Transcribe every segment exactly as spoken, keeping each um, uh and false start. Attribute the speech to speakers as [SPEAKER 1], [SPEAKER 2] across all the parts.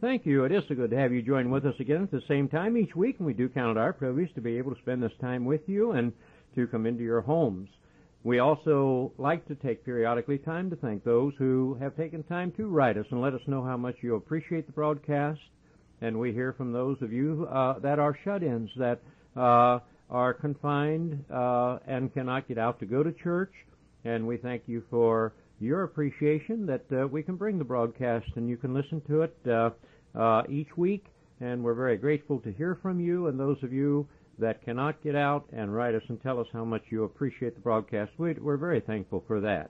[SPEAKER 1] Thank you. It is so good to have you join with us again at the same time each week, and we do count it our privilege to be able to spend this time with you and to come into your homes. We also like to take periodically time to thank those who have taken time to write us and let us know how much you appreciate the broadcast. And we hear from those of you uh, that are shut-ins, that uh, are confined uh, and cannot get out to go to church. And we thank you for your appreciation that uh, we can bring the broadcast and you can listen to it uh, uh, each week. And we're very grateful to hear from you and those of you that cannot get out and write us and tell us how much you appreciate the broadcast. We're very thankful for that.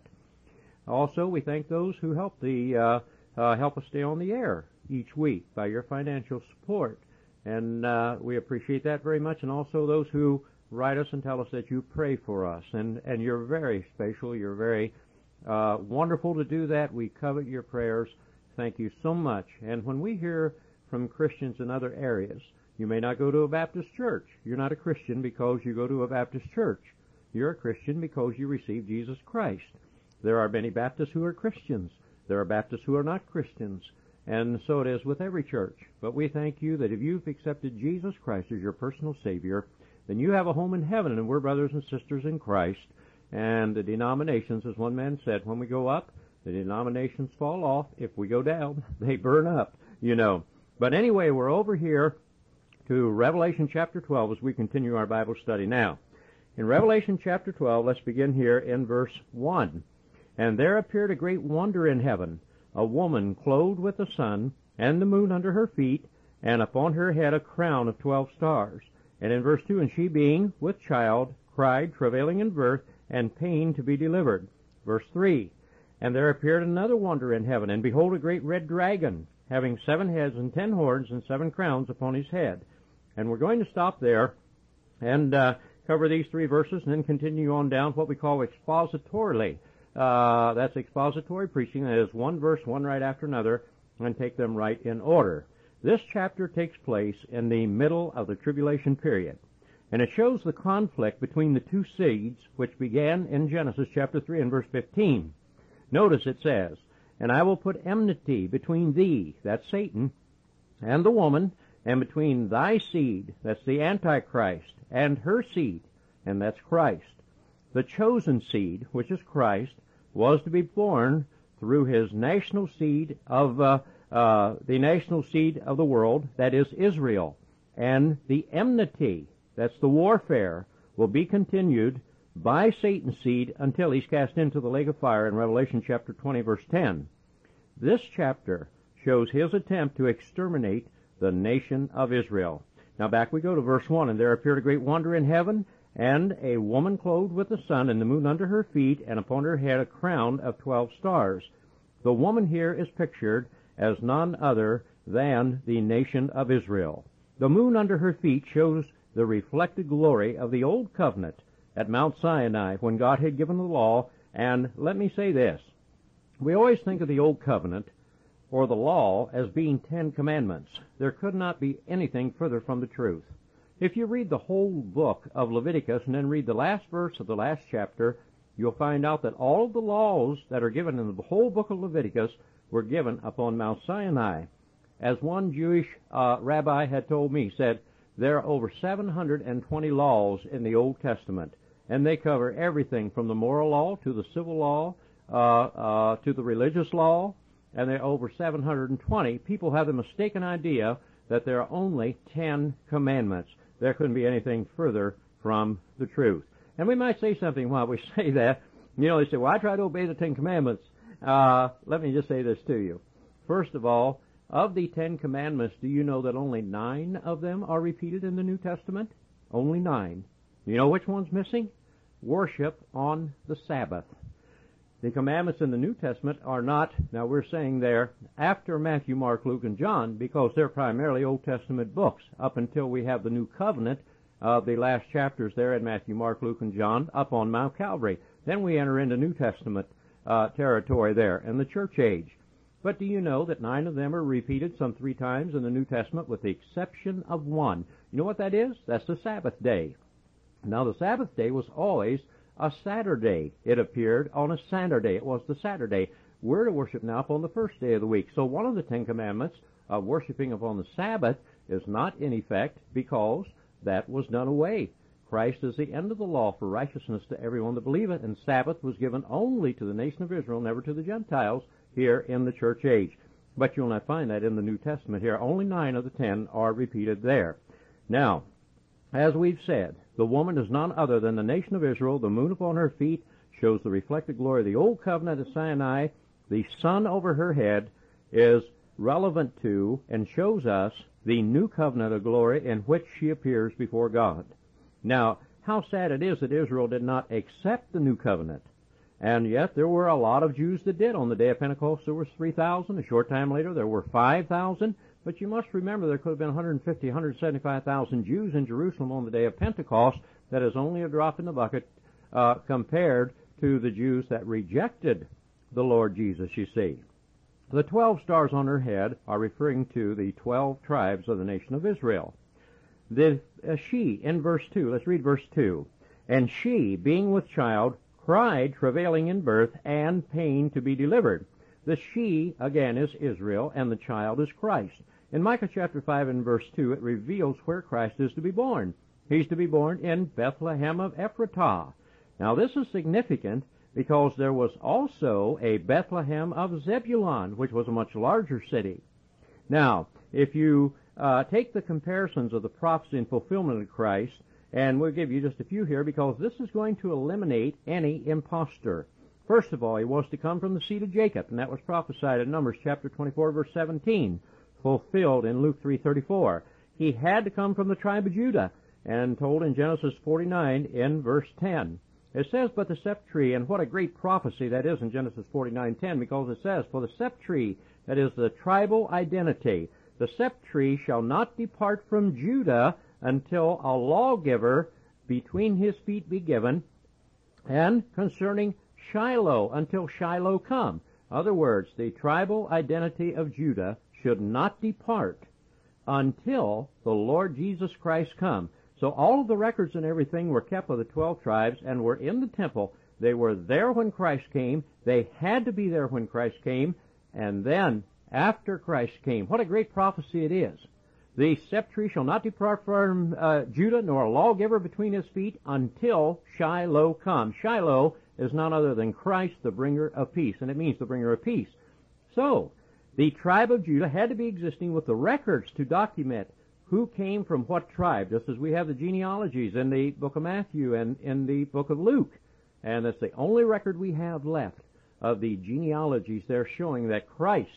[SPEAKER 1] Also, we thank those who help the uh, uh, help us stay on the air each week by your financial support, and uh, we appreciate that very much. And also those who write us and tell us that you pray for us, and and you're very special. You're very uh, wonderful to do that. We covet your prayers. Thank you so much. And when we hear from Christians in other areas, you may not go to a Baptist church. You're not a Christian because you go to a Baptist church. You're a Christian because you receive Jesus Christ. There are many Baptists who are Christians. There are Baptists who are not Christians. And so it is with every church. But we thank you that if you've accepted Jesus Christ as your personal Savior, then you have a home in heaven, and we're brothers and sisters in Christ. And the denominations, as one man said, when we go up, the denominations fall off. If we go down, they burn up, you know. But anyway, we're over here to Revelation chapter twelve as we continue our Bible study now. In Revelation chapter twelve, let's begin here in verse one. And there appeared a great wonder in heaven, a woman clothed with the sun, and the moon under her feet, and upon her head a crown of twelve stars. And in verse two, and she being with child, cried, travailing in birth, and pain to be delivered. Verse three, and there appeared another wonder in heaven, and behold, a great red dragon, having seven heads and ten horns and seven crowns upon his head. And we're going to stop there and uh, cover these three verses and then continue on down what we call expositorily. Uh, that's expository preaching. That is one verse, one right after another, and take them right in order. This chapter takes place in the middle of the tribulation period, and it shows the conflict between the two seeds which began in Genesis chapter three and verse fifteen. Notice it says, and I will put enmity between thee, that's Satan, and the woman, and between thy seed, that's the Antichrist, and her seed, and that's Christ. The chosen seed, which is Christ, was to be born through his national seed of uh, uh, the national seed of the world, that is Israel. And the enmity, that's the warfare, will be continued by Satan's seed until he's cast into the lake of fire in Revelation chapter twenty, verse ten. This chapter shows his attempt to exterminate the nation of Israel. Now back we go to verse one, and there appeared a great wonder in heaven, and a woman clothed with the sun, and the moon under her feet, and upon her head a crown of twelve stars. The woman here is pictured as none other than the nation of Israel. The moon under her feet shows the reflected glory of the old covenant at Mount Sinai when God had given the law. And let me say this, we always think of the old covenant or the law as being Ten Commandments. There could not be anything further from the truth. If you read the whole book of Leviticus and then read the last verse of the last chapter, you'll find out that all of the laws that are given in the whole book of Leviticus were given upon Mount Sinai. As one Jewish uh, rabbi had told me, said, there are over seven hundred twenty laws in the Old Testament, and they cover everything from the moral law to the civil law uh, uh, to the religious law, and there are over seven hundred twenty. People have the mistaken idea that there are only ten commandments. There couldn't be anything further from the truth. And we might say something while we say that. You know, they say, well, I try to obey the Ten Commandments. Uh, let me just say this to you. First of all, of the Ten Commandments, do you know that only nine of them are repeated in the New Testament? Only nine. You know which one's missing? Worship on the Sabbath. The commandments in the New Testament are not, now we're saying they're after Matthew, Mark, Luke, and John because they're primarily Old Testament books up until we have the New Covenant of the last chapters there in Matthew, Mark, Luke, and John up on Mount Calvary. Then we enter into New Testament uh, territory there in the church age. But do you know that nine of them are repeated some three times in the New Testament with the exception of one? You know what that is? That's the Sabbath day. Now the Sabbath day was always a Saturday. It appeared on a Saturday. It was the Saturday. We're to worship now upon the first day of the week. So one of the Ten Commandments of worshiping upon the Sabbath is not in effect because that was done away. Christ is the end of the law for righteousness to everyone that believeth, and Sabbath was given only to the nation of Israel, never to the Gentiles here in the church age. But you'll not find that in the New Testament here. Only nine of the ten are repeated there. Now, as we've said, the woman is none other than the nation of Israel. The moon upon her feet shows the reflected glory of the old covenant at Sinai. The sun over her head is relevant to and shows us the new covenant of glory in which she appears before God. Now, how sad it is that Israel did not accept the new covenant. And yet there were a lot of Jews that did. On the day of Pentecost there was three thousand. A short time later there were five thousand. But you must remember there could have been one hundred fifty, one hundred seventy-five thousand Jews in Jerusalem on the day of Pentecost. That is only a drop in the bucket uh, compared to the Jews that rejected the Lord Jesus, you see. The twelve stars on her head are referring to the twelve tribes of the nation of Israel. The uh, she, in verse two, let's read verse two. And she, being with child, cried, travailing in birth, and pain to be delivered. The she, again, is Israel, and the child is Christ. In Micah chapter five and verse two, it reveals where Christ is to be born. He's to be born in Bethlehem of Ephratah. Now, this is significant because there was also a Bethlehem of Zebulun, which was a much larger city. Now, if you uh, take the comparisons of the prophecy and fulfillment of Christ, and we'll give you just a few here because this is going to eliminate any impostor. First of all, he was to come from the seed of Jacob, and that was prophesied in Numbers chapter twenty-four, verse seventeen, fulfilled in Luke three thirty-four. He had to come from the tribe of Judah, and told in Genesis forty-nine in verse ten. It says, but the sept tree, and what a great prophecy that is in Genesis forty-nine ten, because it says, for the sept tree, that is the tribal identity, the sept tree shall not depart from Judah until a lawgiver between his feet be given, and concerning Shiloh, until Shiloh come. In other words, the tribal identity of Judah should not depart until the Lord Jesus Christ come. So all of the records and everything were kept of the twelve tribes and were in the temple. They were there when Christ came. They had to be there when Christ came. And then, after Christ came, what a great prophecy it is. The sept tree shall not depart from uh, Judah, nor a lawgiver between his feet, until Shiloh come. Shiloh is none other than Christ, the bringer of peace, and it means the bringer of peace. So, the tribe of Judah had to be existing with the records to document who came from what tribe, just as we have the genealogies in the book of Matthew and in the book of Luke. And that's the only record we have left of the genealogies there showing that Christ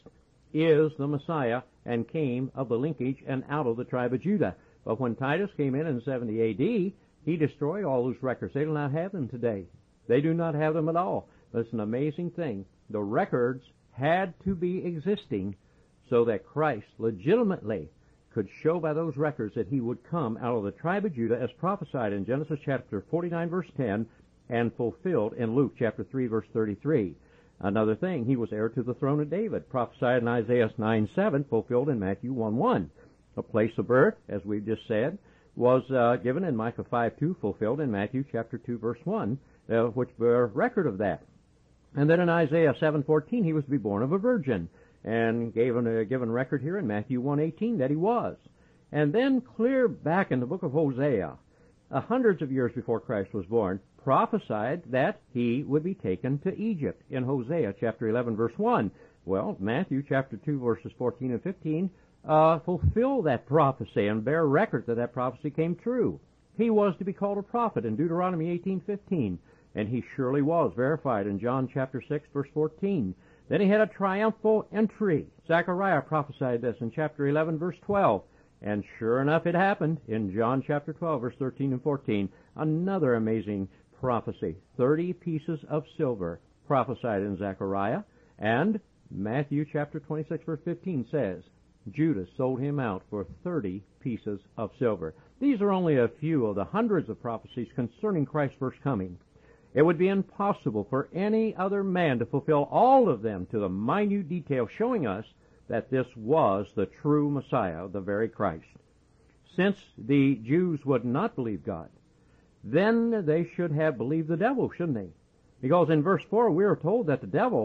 [SPEAKER 1] is the Messiah and came of the linkage and out of the tribe of Judah. But when Titus came in in seventy A D, he destroyed all those records. They do not have them today. They do not have them at all. But it's an amazing thing. The records had to be existing so that Christ legitimately could show by those records that he would come out of the tribe of Judah as prophesied in Genesis chapter forty-nine verse ten and fulfilled in Luke chapter three verse thirty-three. Another thing, he was heir to the throne of David, prophesied in Isaiah nine seven, fulfilled in Matthew one one. A place of birth, as we've just said, was uh, given in Micah five two, fulfilled in Matthew chapter two verse one, uh, which bear record of that. And then in Isaiah seven fourteen, he was to be born of a virgin, and gave a given record here in Matthew one eighteen that he was. And then clear back in the book of Hosea, uh, hundreds of years before Christ was born, prophesied that he would be taken to Egypt in Hosea chapter eleven verse one. Well, Matthew chapter two verses fourteen and fifteen uh, fulfill that prophecy and bear record that that prophecy came true. He was to be called a prophet in Deuteronomy eighteen fifteen, and he surely was, verified in John chapter six verse fourteen. Then he had a triumphal entry. Zechariah prophesied this in chapter eleven verse twelve. And sure enough it happened in John chapter twelve verse thirteen and fourteen. Another amazing prophecy. Thirty pieces of silver prophesied in Zechariah. And Matthew chapter twenty-six verse fifteen says, Judas sold him out for thirty pieces of silver. These are only a few of the hundreds of prophecies concerning Christ's first coming. It would be impossible for any other man to fulfill all of them to the minute detail, showing us that this was the true Messiah, the very Christ. Since the Jews would not believe God, then they should have believed the devil, shouldn't they? Because in verse four we are told that the devil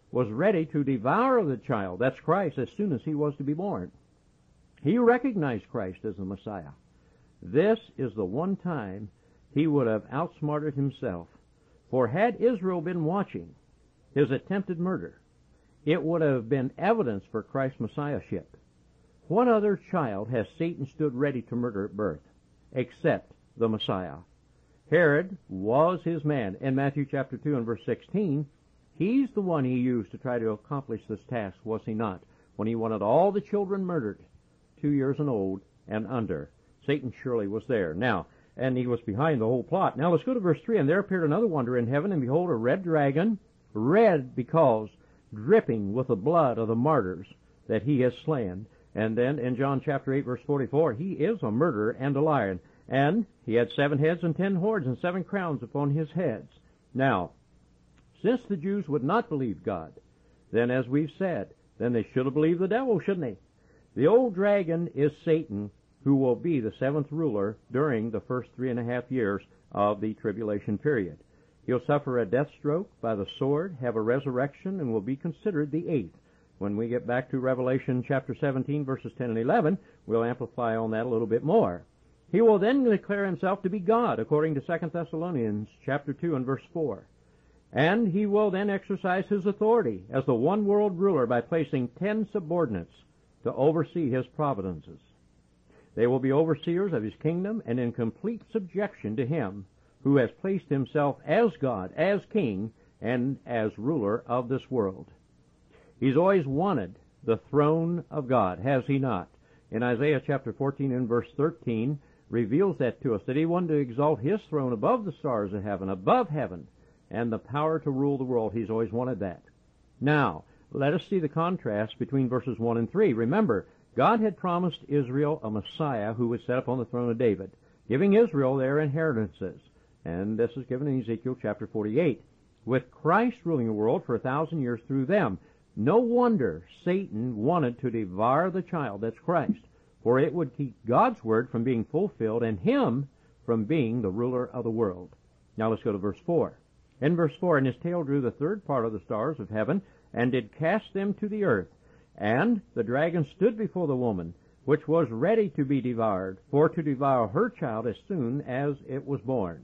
[SPEAKER 1] was ready to devour the child, that's Christ, as soon as he was to be born. He recognized Christ as the Messiah. This is the one time he would have outsmarted himself. For had Israel been watching his attempted murder, it would have been evidence for Christ's Messiahship. What other child has Satan stood ready to murder at birth, except the Messiah? Herod was his man. In Matthew chapter two and verse sixteen, he's the one he used to try to accomplish this task, was he not? When he wanted all the children murdered, two years and old and under. Satan surely was there. Now, and he was behind the whole plot. Now let's go to verse three. And there appeared another wonder in heaven, and behold, a red dragon, red because dripping with the blood of the martyrs that he has slain. And then in John chapter eight, verse forty-four, he is a murderer and a liar. And he had seven heads and ten horns and seven crowns upon his heads. Now, since the Jews would not believe God, then as we've said, then they should have believed the devil, shouldn't they? The old dragon is Satan, who will be the seventh ruler during the first three and a half years of the tribulation period. He'll suffer a death stroke by the sword, have a resurrection, and will be considered the eighth. When we get back to Revelation chapter seventeen, verses ten and eleven, we'll amplify on that a little bit more. He will then declare himself to be God, according to Second Thessalonians chapter two and verse four. And he will then exercise his authority as the one world ruler by placing ten subordinates to oversee his providences. They will be overseers of his kingdom and in complete subjection to him who has placed himself as God, as king, and as ruler of this world. He's always wanted the throne of God, has he not? In Isaiah chapter fourteen and verse thirteen, reveals that to us, that he wanted to exalt his throne above the stars of heaven, above heaven, and the power to rule the world. He's always wanted that. Now, let us see the contrast between verses one and three. Remember, God had promised Israel a Messiah who would set up on the throne of David, giving Israel their inheritances. And this is given in Ezekiel chapter forty-eight. With Christ ruling the world for a thousand years through them. No wonder Satan wanted to devour the child, that's Christ, for it would keep God's word from being fulfilled and him from being the ruler of the world. Now let's go to verse four. In verse four, and his tail drew the third part of the stars of heaven, and did cast them to the earth. And the dragon stood before the woman, which was ready to be devoured, for to devour her child as soon as it was born.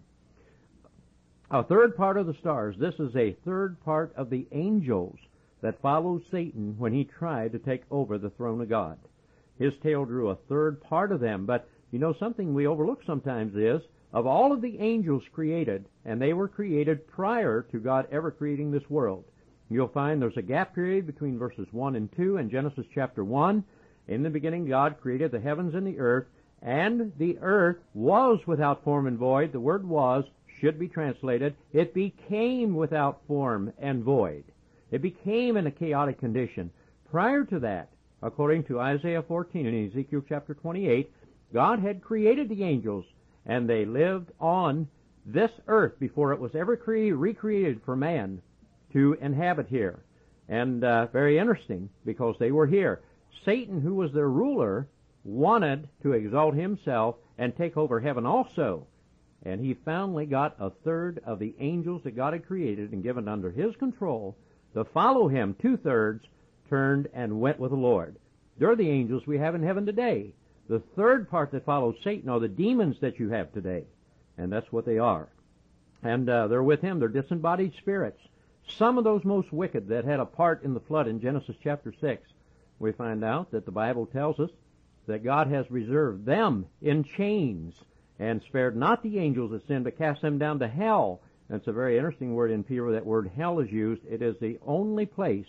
[SPEAKER 1] A third part of the stars, this is a third part of the angels that followed Satan when he tried to take over the throne of God. His tail drew a third part of them, but you know something we overlook sometimes is, of all of the angels created, and they were created prior to God ever creating this world, you'll find there's a gap period between verses one and two in Genesis chapter one. In the beginning God created the heavens and the earth, and the earth was without form and void. The word was should be translated, it became without form and void. It became in a chaotic condition. Prior to that, according to Isaiah fourteen and Ezekiel chapter twenty-eight, God had created the angels, and they lived on this earth before it was ever cre- recreated for man to inhabit here. And uh, very interesting, because they were here. Satan, who was their ruler, wanted to exalt himself and take over heaven also. And he finally got a third of the angels that God had created and given under his control to follow him. Two-thirds turned and went with the Lord. They're the angels we have in heaven today. The third part that follows Satan are the demons that you have today. And that's what they are. And uh, they're with him. They're disembodied spirits. Some of those most wicked that had a part in the flood in Genesis chapter six, we find out that the Bible tells us that God has reserved them in chains and spared not the angels that sinned, but cast them down to hell. That's a very interesting word in Peter. That word hell is used. It is the only place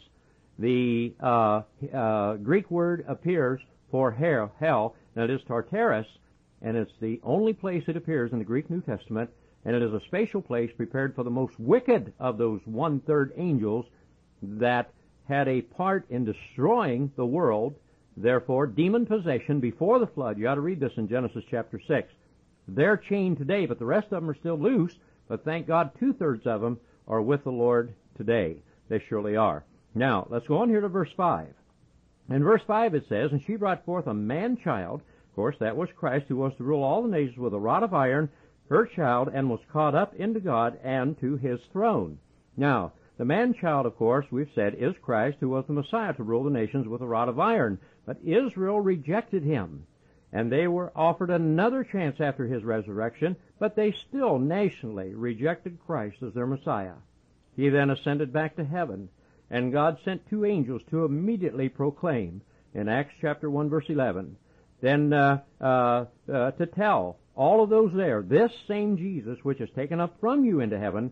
[SPEAKER 1] the uh, uh, Greek word appears for hell, hell, and it is Tartarus, and it's the only place it appears in the Greek New Testament, and it is a spatial place prepared for the most wicked of those one-third angels that had a part in destroying the world. Therefore, demon possession before the flood. You ought to read this in Genesis chapter six. They're chained today, but the rest of them are still loose. But thank God two-thirds of them are with the Lord today. They surely are. Now, let's go on here to verse five. In verse five it says, and she brought forth a man-child. Of course, that was Christ, who was to rule all the nations with a rod of iron, her child, and was caught up into God and to his throne. Now, The man-child, of course, we've said, is Christ, who was the Messiah to rule the nations with a rod of iron. But Israel rejected him, and they were offered another chance after his resurrection, but they still nationally rejected Christ as their Messiah. He then ascended back to heaven, and God sent two angels to immediately proclaim, in Acts chapter one, verse eleven, then uh, uh, uh, to tell all of those there, this same Jesus which is taken up from you into heaven,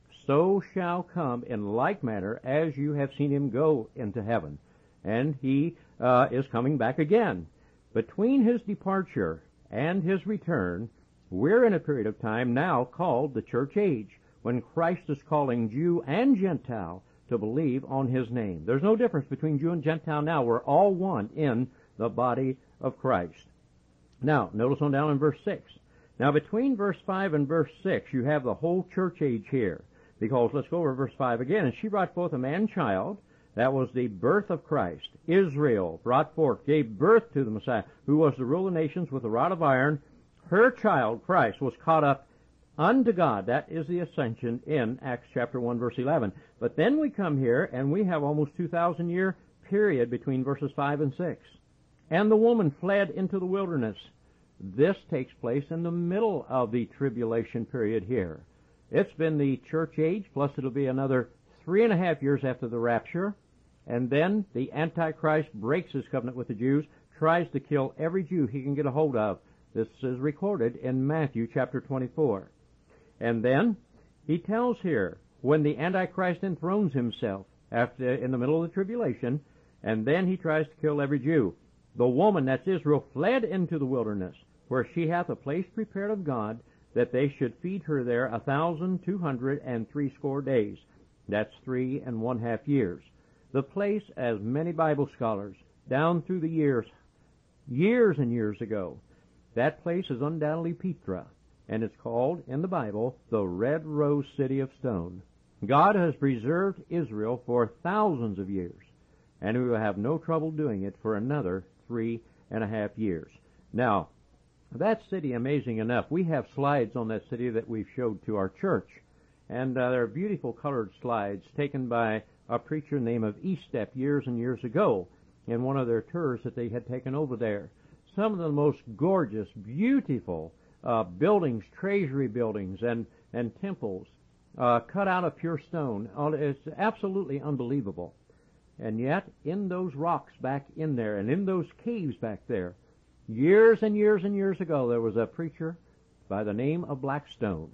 [SPEAKER 1] so shall come in like manner as you have seen him go into heaven. And he uh, is coming back again. Between his departure and his return, we're in a period of time now called the church age, when Christ is calling Jew and Gentile to believe on his name. There's no difference between Jew and Gentile now. We're all one in the body of Christ. Now, notice on down in verse six. Now, between verse five and verse six, you have the whole church age here. Because, let's go over verse five again. And she brought forth a man-child. That was the birth of Christ. Israel brought forth, gave birth to the Messiah, who was to rule the nations with a rod of iron. Her child, Christ, was caught up unto God. That is the ascension in Acts chapter one, verse eleven. But then we come here, and we have almost two thousand year period between verses five and six. And the woman fled into the wilderness. This takes place in the middle of the tribulation period here. It's been the church age, plus it'll be another three and a half years after the rapture. And then the Antichrist breaks his covenant with the Jews, tries to kill every Jew he can get a hold of. This is recorded in Matthew chapter twenty-four. And then he tells here, when the Antichrist enthrones himself after in the middle of the tribulation, and then he tries to kill every Jew. The woman, that's Israel, fled into the wilderness, where she hath a place prepared of God, that they should feed her there a thousand two hundred and threescore days. That's three and one half years. The place, as many Bible scholars, down through the years, years and years ago, that place is undoubtedly Petra, and it's called, in the Bible, the Red Rose City of Stone. God has preserved Israel for thousands of years, and we will have no trouble doing it for another three and a half years. Now, that city, amazing enough, we have slides on that city that we've showed to our church, and uh, they're beautiful colored slides taken by a preacher named of Eastep years and years ago in one of their tours that they had taken over there. Some of the most gorgeous, beautiful uh, buildings, treasury buildings, and, and temples uh, cut out of pure stone. It's absolutely unbelievable. And yet, in those rocks back in there, and in those caves back there, years and years and years ago, there was a preacher by the name of Blackstone.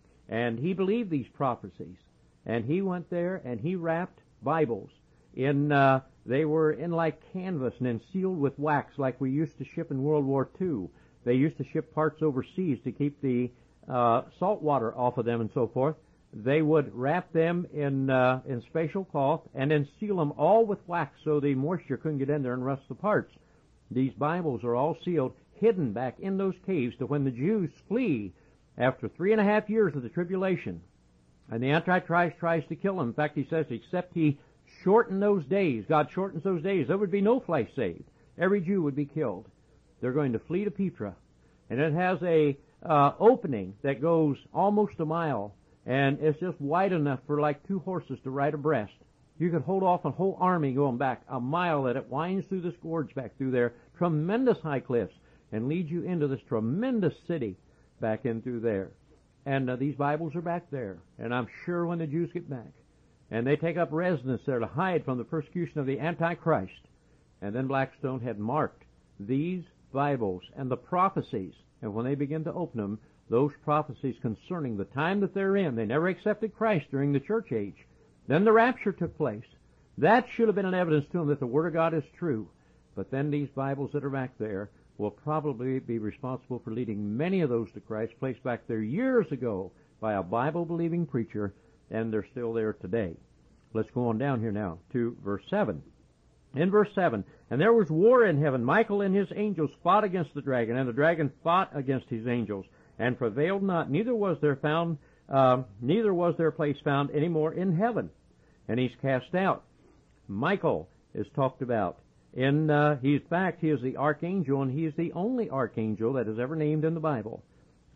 [SPEAKER 1] And he believed these prophecies. And he went there and he wrapped Bibles in, uh, they were in like canvas and then sealed with wax like we used to ship in World War Two. They used to ship parts overseas to keep the uh, salt water off of them and so forth. They would wrap them in uh, in special cloth and then seal them all with wax so the moisture couldn't get in there and rust the parts. These Bibles are all sealed, hidden back in those caves to when the Jews flee after three and a half years of the tribulation. And the Antichrist tries to kill them. In fact, he says, except he shorten those days, God shortens those days, there would be no flesh saved. Every Jew would be killed. They're going to flee to Petra. And it has a uh, opening that goes almost a mile, and it's just wide enough for like two horses to ride abreast. You could hold off a whole army going back a mile that it winds through this gorge back through there, tremendous high cliffs, and leads you into this tremendous city back in through there. And uh, these Bibles are back there. And I'm sure when the Jews get back, and they take up residence there to hide from the persecution of the Antichrist, and then Blackstone had marked these Bibles and the prophecies, and when they begin to open them, those prophecies concerning the time that they're in, they never accepted Christ during the church age. Then the rapture took place. That should have been an evidence to them that the Word of God is true. But then these Bibles that are back there will probably be responsible for leading many of those to Christ, placed back there years ago by a Bible-believing preacher, and they're still there today. Let's go on down here now to verse seven. In verse seven, and there was war in heaven. Michael and his angels fought against the dragon, and the dragon fought against his angels, and prevailed not. Neither was there found, uh, neither was their place found any more in heaven. And he's cast out. Michael is talked about. In uh, he's back. He is the archangel, and he is the only archangel that is ever named in the Bible.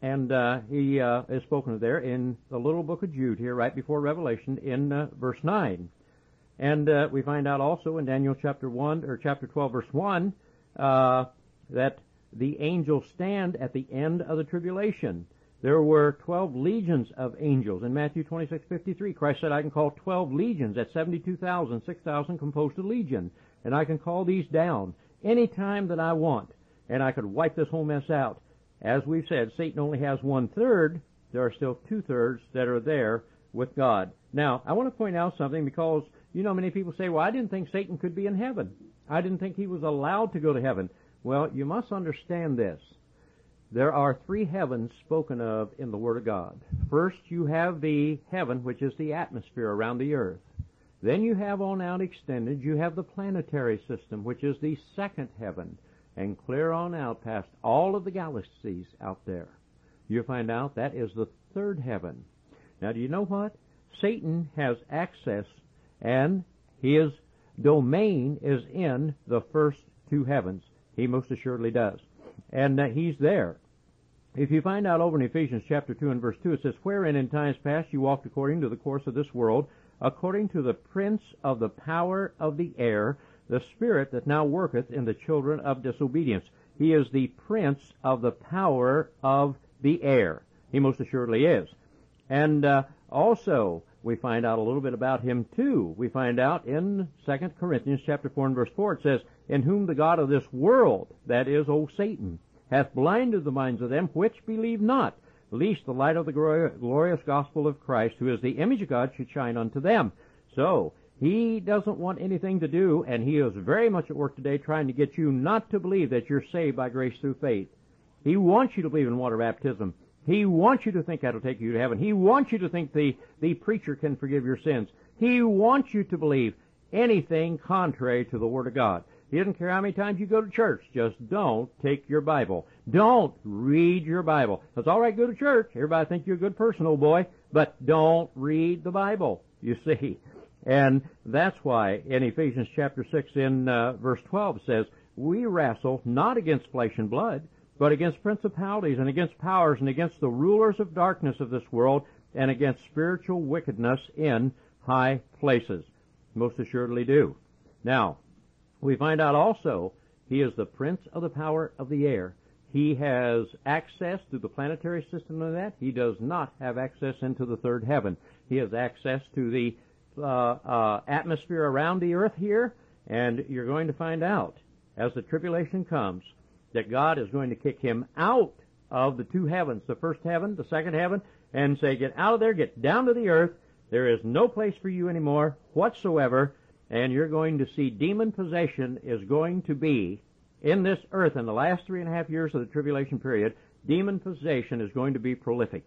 [SPEAKER 1] And uh, he uh, is spoken of there in the little book of Jude here, right before Revelation, in uh, verse nine. And uh, we find out also in Daniel chapter one, or chapter twelve, verse one, uh, that the angels stand at the end of the tribulation. There were twelve legions of angels. In Matthew twenty-six fifty-three, Christ said, I can call twelve legions. That's seventy-two thousand, six thousand composed a legion. And I can call these down any time that I want. And I could wipe this whole mess out. As we've said, Satan only has one-third. There are still two-thirds that are there with God. Now, I want to point out something because, you know, many people say, well, I didn't think Satan could be in heaven. I didn't think he was allowed to go to heaven. Well, you must understand this. There are three heavens spoken of in the Word of God. First, you have the heaven, which is the atmosphere around the earth. Then you have on out extended, you have the planetary system, which is the second heaven. And clear on out past all of the galaxies out there, you find out that is the third heaven. Now, do you know what? Satan has access, and his domain is in the first two heavens. He most assuredly does. And uh, he's there. If you find out over in Ephesians chapter two and verse two, it says, wherein in times past you walked according to the course of this world, according to the prince of the power of the air, the spirit that now worketh in the children of disobedience. He is the prince of the power of the air. He most assuredly is. And uh, also, we find out a little bit about him too. We find out in Second Corinthians chapter four and verse four, it says, in whom the God of this world, that is, O Satan, hath blinded the minds of them which believe not, lest the light of the glorious gospel of Christ, who is the image of God, should shine unto them. So, he doesn't want anything to do, and he is very much at work today trying to get you not to believe that you're saved by grace through faith. He wants you to believe in water baptism. He wants you to think that'll take you to heaven. He wants you to think the, the preacher can forgive your sins. He wants you to believe anything contrary to the Word of God. He doesn't care how many times you go to church. Just don't take your Bible. Don't read your Bible. It's all right, go to church. Everybody thinks you're a good person, old boy. But don't read the Bible, you see. And that's why in Ephesians chapter six in uh, verse twelve says, we wrestle not against flesh and blood, but against principalities and against powers and against the rulers of darkness of this world and against spiritual wickedness in high places. Most assuredly do. Now, we find out also he is the prince of the power of the air. He has access to the planetary system of that. He does not have access into the third heaven. He has access to the Uh, uh, atmosphere around the earth here, and you're going to find out as the tribulation comes that God is going to kick him out of the two heavens, the first heaven, the second heaven, and say, get out of there, get down to the earth. There is no place for you anymore whatsoever, and you're going to see demon possession is going to be in this earth in the last three and a half years of the tribulation period. Demon possession is going to be prolific.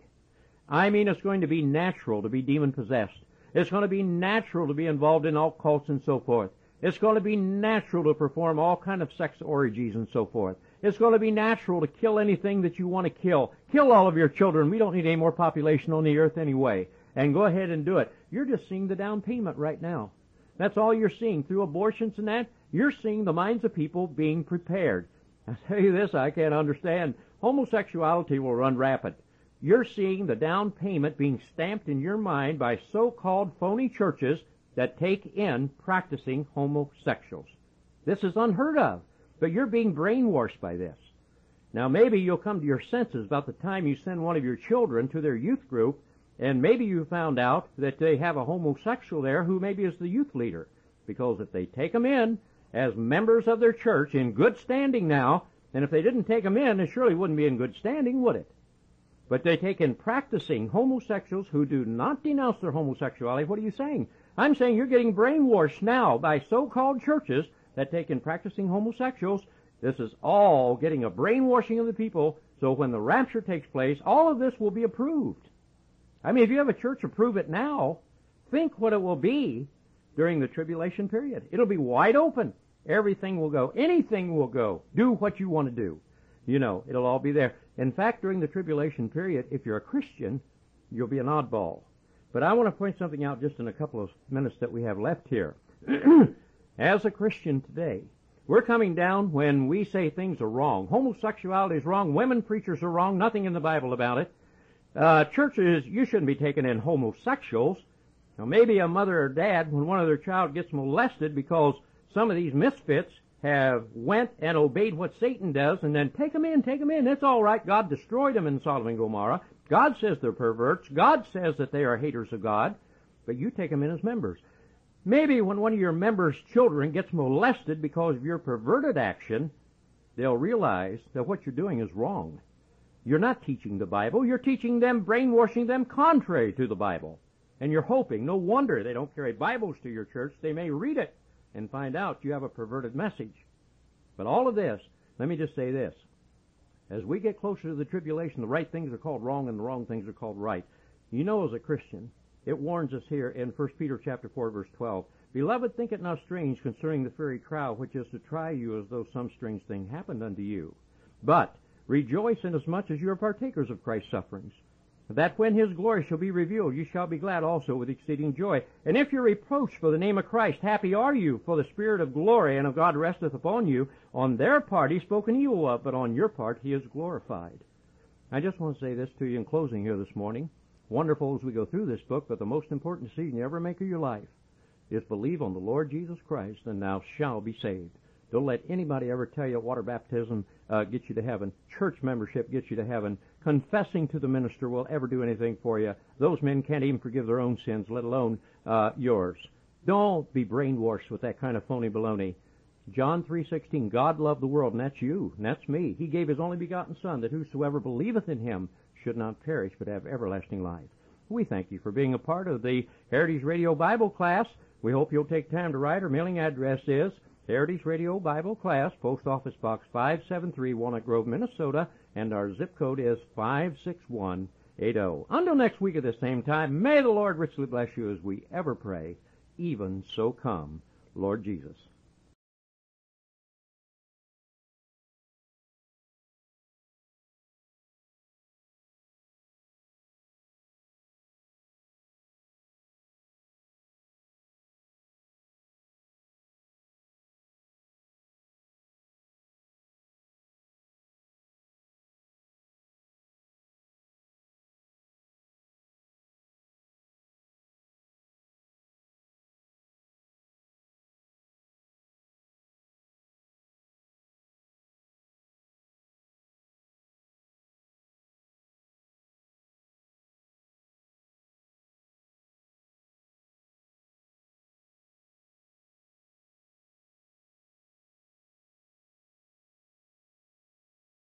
[SPEAKER 1] I mean, it's going to be natural to be demon possessed. It's going to be natural to be involved in all cults and so forth. It's going to be natural to perform all kind of sex orgies and so forth. It's going to be natural to kill anything that you want to kill. Kill all of your children. We don't need any more population on the earth anyway. And go ahead and do it. You're just seeing the down payment right now. That's all you're seeing. Through abortions and that, you're seeing the minds of people being prepared. I'll tell you this, I can't understand. Homosexuality will run rapid. You're seeing the down payment being stamped in your mind by so-called phony churches that take in practicing homosexuals. This is unheard of, but you're being brainwashed by this. Now, maybe you'll come to your senses about the time you send one of your children to their youth group, and maybe you found out that they have a homosexual there who maybe is the youth leader, because if they take them in as members of their church in good standing now, and if they didn't take them in, they surely wouldn't be in good standing, would it? But they take in practicing homosexuals who do not denounce their homosexuality. What are you saying? I'm saying you're getting brainwashed now by so-called churches that take in practicing homosexuals. This is all getting a brainwashing of the people, so when the rapture takes place, all of this will be approved. I mean, if you have a church approve it now, think what it will be during the tribulation period. It'll be wide open. Everything will go. Anything will go. Do what you want to do. You know, it'll all be there. In fact, during the tribulation period, if you're a Christian, you'll be an oddball. But I want to point something out just in a couple of minutes that we have left here. As a Christian today, We're coming down when we say things are wrong. Homosexuality is wrong. Women preachers are wrong. Nothing in the Bible about it. Uh, churches, you shouldn't be taking in homosexuals. Now, maybe a mother or dad, when one of their child gets molested because some of these misfits have went and obeyed what Satan does, and then take them in, take them in. That's all right. God destroyed them in Sodom and Gomorrah. God says they're perverts. God says that they are haters of God. But you take them in as members. Maybe when one of your members' children gets molested because of your perverted action, they'll realize that what you're doing is wrong. You're not teaching the Bible. You're teaching them, brainwashing them contrary to the Bible. And you're hoping, no wonder they don't carry Bibles to your church. They may read it and find out you have a perverted message. But all of this, let me just say this. As we get closer to the tribulation, the right things are called wrong and the wrong things are called right. You know, as a Christian, it warns us here in First Peter chapter four, verse twelve, Beloved, think it not strange concerning the fiery trial which is to try you as though some strange thing happened unto you. But rejoice inasmuch as you are partakers of Christ's sufferings, that when his glory shall be revealed, you shall be glad also with exceeding joy. And if you're reproached for the name of Christ, happy are you, for the Spirit of glory and of God resteth upon you. On their part he's spoken evil of, but on your part he is glorified. I just want to say this to you in closing here this morning. Wonderful as we go through this book, but the most important decision you ever make of your life is believe on the Lord Jesus Christ, and thou shalt be saved. Don't let anybody ever tell you water baptism uh, gets you to heaven. Church membership gets you to heaven. Confessing to the minister will ever do anything for you. Those men can't even forgive their own sins, let alone uh, yours. Don't be brainwashed with that kind of phony baloney. John three sixteen, God loved the world, and that's you, and that's me. He gave his only begotten Son, that whosoever believeth in him should not perish, but have everlasting life. We thank you for being a part of the Heritage Radio Bible class. We hope you'll take time to write. Our mailing address is Heritage Radio Bible Class, Post Office Box five seven three, Walnut Grove, Minnesota, and our zip code is five six one eight zero. Until next week at the same time, may the Lord richly bless you as we ever pray. Even so come, Lord Jesus.